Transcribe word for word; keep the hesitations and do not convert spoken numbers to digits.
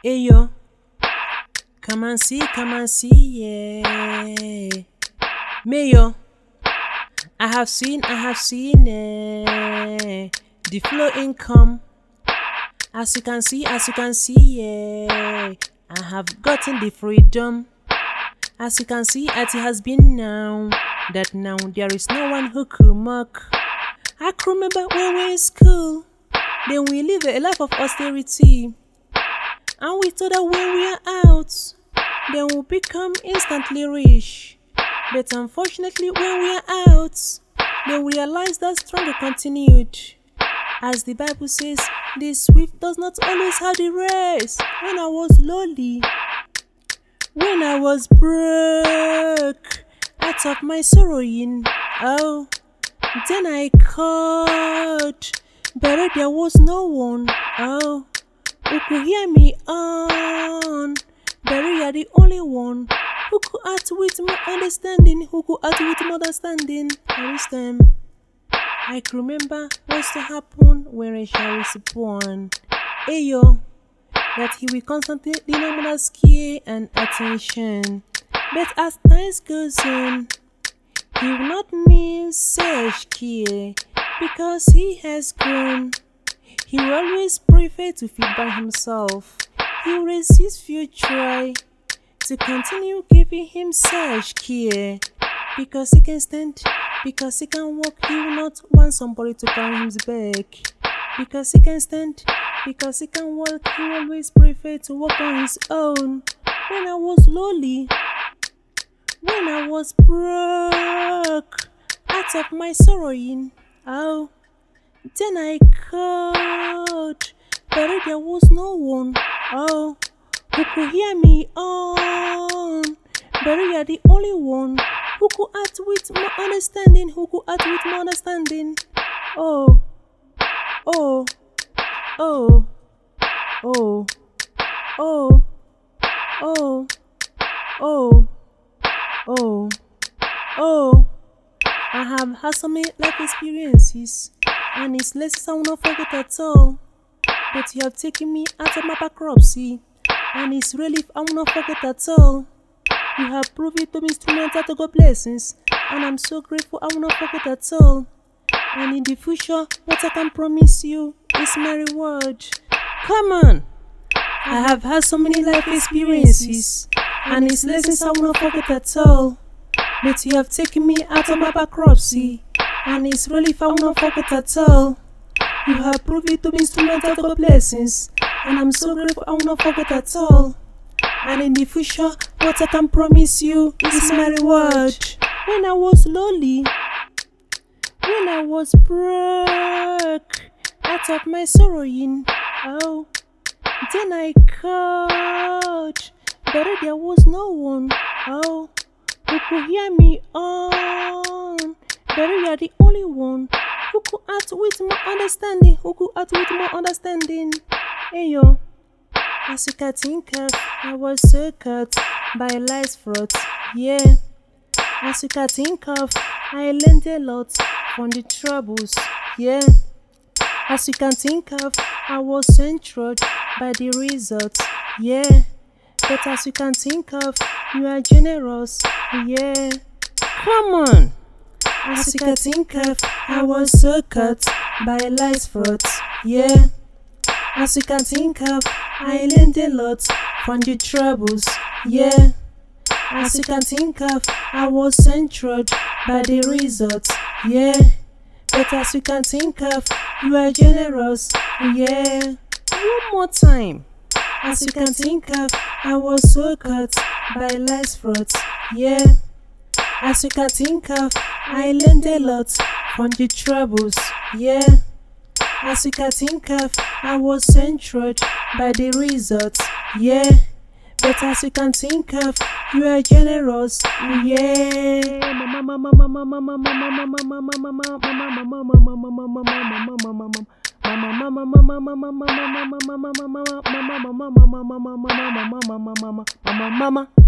Ayo, come and see, come and see, yeah. Mayo, I have seen, I have seen eh, the flow income. As you can see, as you can see, yeah. I have gotten the freedom. As you can see, as it has been now, that now there is no one who could mock. I can remember when we were in school, then we live a life of austerity. And we thought that when we are out, then we'll become instantly rich. But unfortunately, when we are out, then we realize that struggle continued. As the Bible says, the swift does not always have the race. When I was lowly, when I was broke, out of my sorrowing, oh, then I called, but there was no one, oh, who could hear me on. But you are the only one who could act with more understanding, who could act with more understanding. This time, I can remember what's to happen when a child is born. Ayo, that he will constantly need more care and attention. But as time goes on, he will not need such care because he has grown. He will always prefer to feed by himself. He will resist if you try to continue giving him such care because he can stand, because he can walk. He will not want somebody to carry him back because he can stand, because he can walk. He will always prefer to walk on his own. When I was lowly, when I was broke, out of my sorrowing, oh, then I called, but there was no one, oh, who could hear me on. But you are the only one who could act with more understanding, who could act with more understanding. Oh, oh, oh, oh, oh, oh, oh, oh, oh. I have had so many life experiences, and it's lessons I will not forget at all. But you have taken me out of my bankruptcy, and it's relief I will not forget at all. You have proved it to be instrumental to God blessings, and I'm so grateful I will not forget at all. And in the future, what I can promise you is my reward. Come on! I have had so many life experiences, and it's lessons I will not forget at all. But you have taken me out of my bankruptcy, and it's relief I will not forget at all. You have proved it to be instrumental to God blessings, and I'm so grateful I will not forget at all. And in the future, what I can promise you is my reward. When I was lowly, when I was broke, out of my sorrowing, oh, then I called, but there was no one, oh, who could hear me on. But you are the only one who could act with more understanding, who could act with more understanding. Ayo, as you can think of, I was so caught by life's fraud, yeah. As you can think of, I learned a lot from the troubles, yeah. As you can think of, I was centered by the results, yeah. But as you can think of, you are generous, yeah. Come on! As you can think of, I was so caught by life's fraud, yeah. As you can think of, I learned a lot from the troubles, yeah. As you can think of, I was centered by the results, yeah. But as you can think of, you are generous, yeah. One more time. As you can think of, I was so caught by life's fraud, yeah. As you can think of, I learned a lot from the troubles, yeah. As you can think of, I was centered by the results, yeah. But as you can think of, you are generous, yeah. Mama,